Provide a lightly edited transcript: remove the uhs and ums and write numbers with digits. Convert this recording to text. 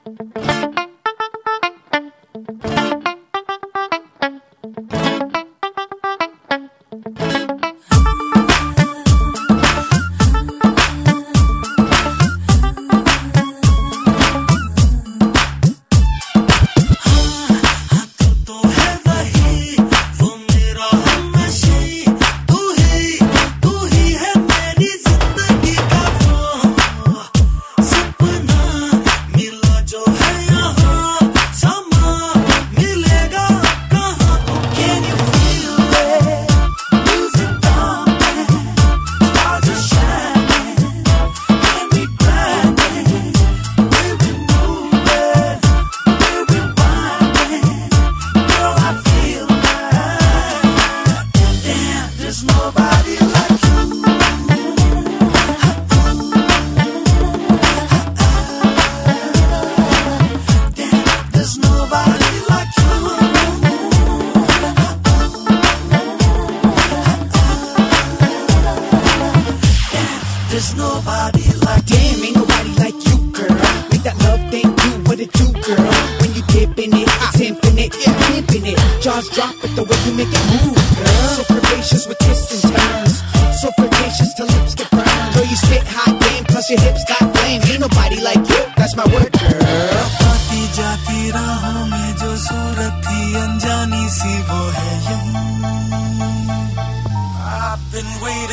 There's nobody like damn, ain't nobody like you, girl. Make that love thing do what it do, girl. When you dip in it, it's infinite, pimping it. Jaws drop it the way you make it move, girl. So curvaceous with twists and turns, so flirtatious till lips get burned. Girl, you spit hot game, plus your hips got flame. Ain't nobody like you, that's my word, girl. आती जाती राहों में जो सूरत थी अनजानी सी वो है यूं. I've been waiting